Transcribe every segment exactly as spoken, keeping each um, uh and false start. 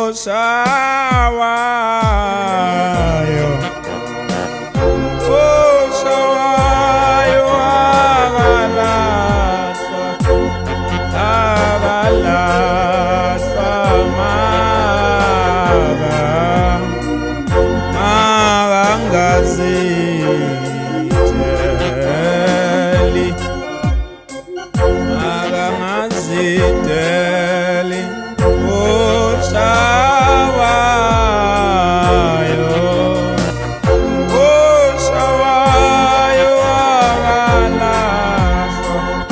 Shawayo, oh Shawayo, agalasa, agalasa, maga, magangaziteli, magangaziteli, oh Shawayo, oh Shawayo, agalasa,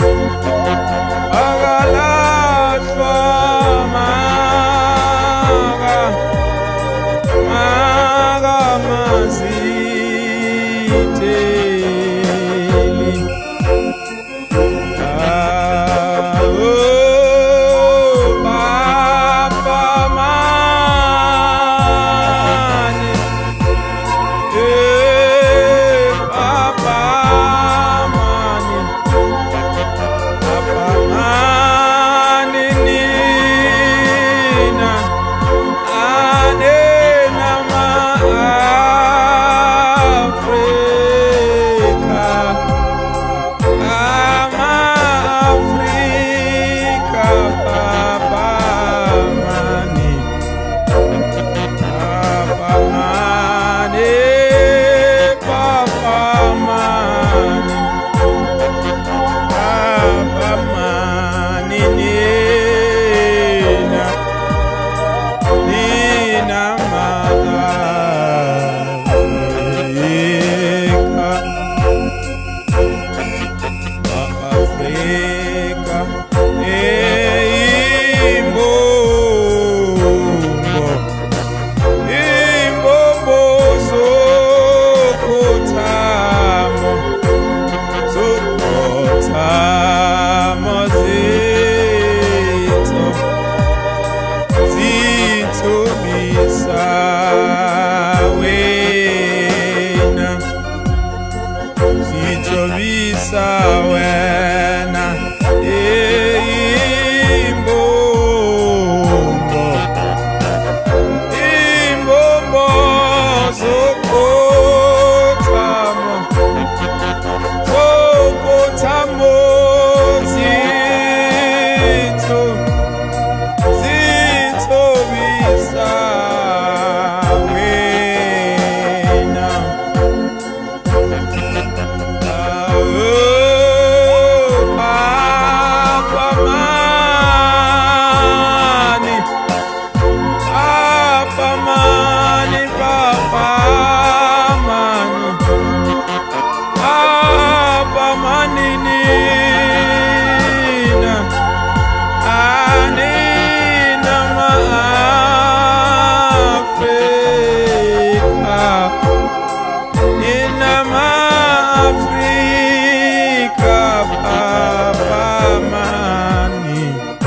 agalasa, maga, maga maziteli, ah, oh, Papa Mani, eh, Papa Mani, Papa Mani, Nina, Anena ma Africa, ama Africa, Papa Mani, Papa Mani, Papa Mani, Papa Mani, Nina, Nina Mama Africa, Africa, eh, Imbombo, Imbombo, Zokotamo, Zokotamo, Zito, Zito Bisawena, Zito Bisawena, eh, Imbombo, Imbombo, Zokotamo, Zokotamo, Zito, Zito Bisawena, ah, oh, Papa Mani, Papa Mani, Papa Mani, Papa Mani, Nina, Anina ma Africa, Nina ma Africa, Papa Mani,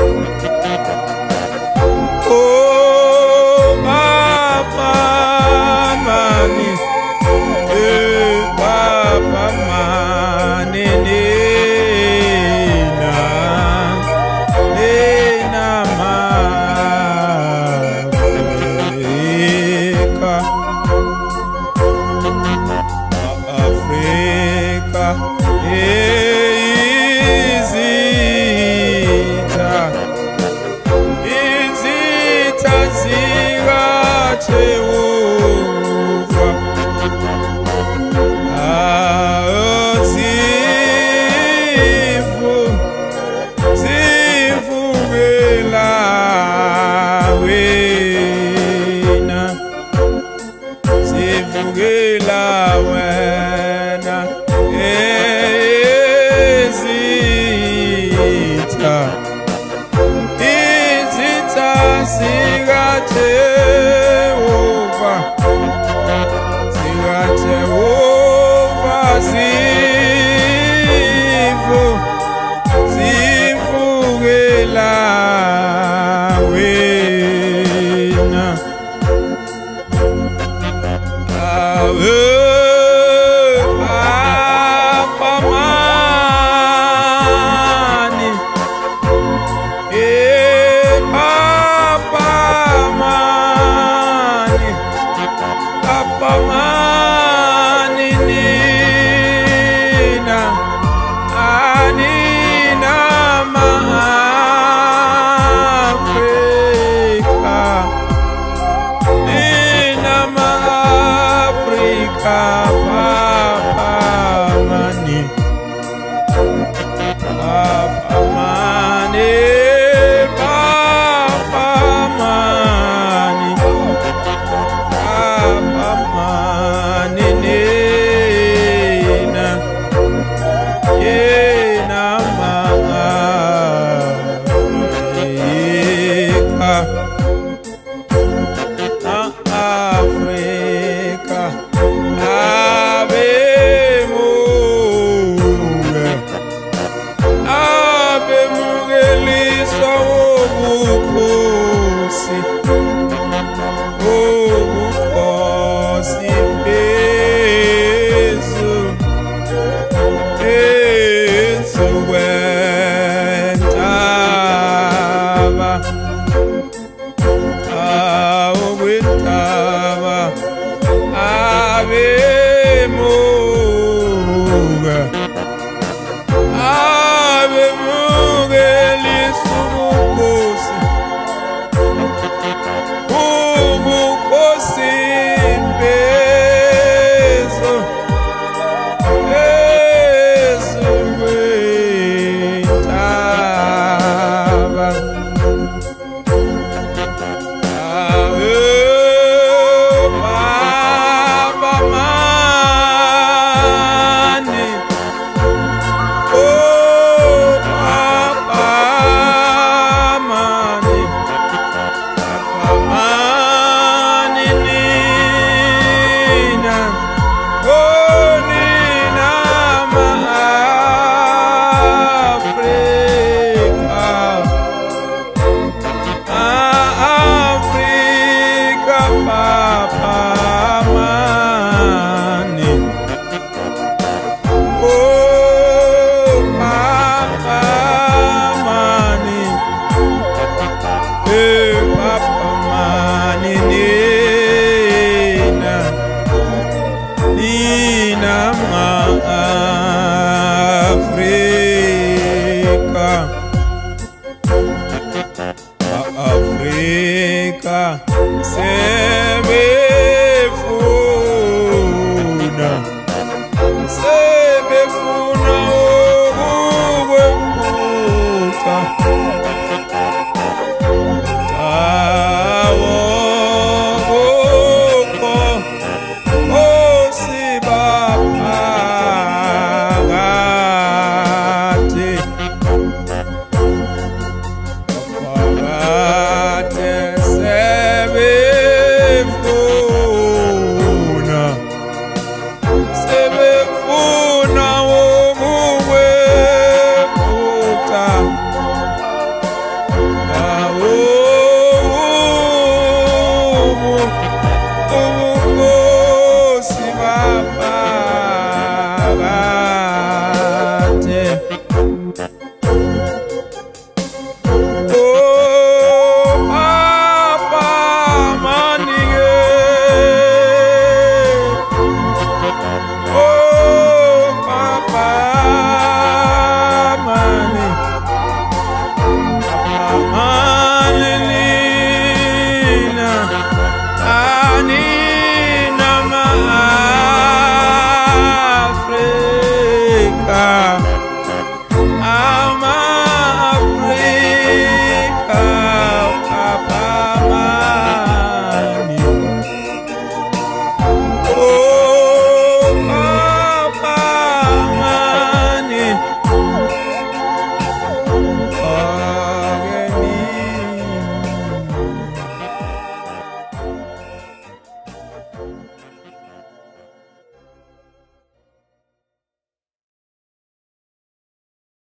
oh Papa Mani, eh, Papa Mani, Nina, Nina ma Africa, Africa, eh, Izita, Izita zikaJehova, ah, oh, zivu, zivukela wena, zivukela wena, eh, Izita, Izita zikaJehova, zikaJehova, zivu, zivukela wena, ah, oh, Papa Mani, eh, Papa Mani. ubukhosi ubukhosi phezu phezu kwentaba awu kwentaba abemuka abemukelisa ubukhosi ubukhosi phezu phezu kwentaba awe Baba mani oh Baba mani Baba mani nina oh nina ma Afrika Afrika Papa mani oh Papa mani eh Papa mani nina nina ma Afrika Afrika sebefuna sebefuna ukwephutha awo kukho osibaphakathi phakathi sebefuna sebefuna ukwephutha awo ubukhosi baphakathi oh Papa mani oh Papa mani Papa mani nina anina ma Afrika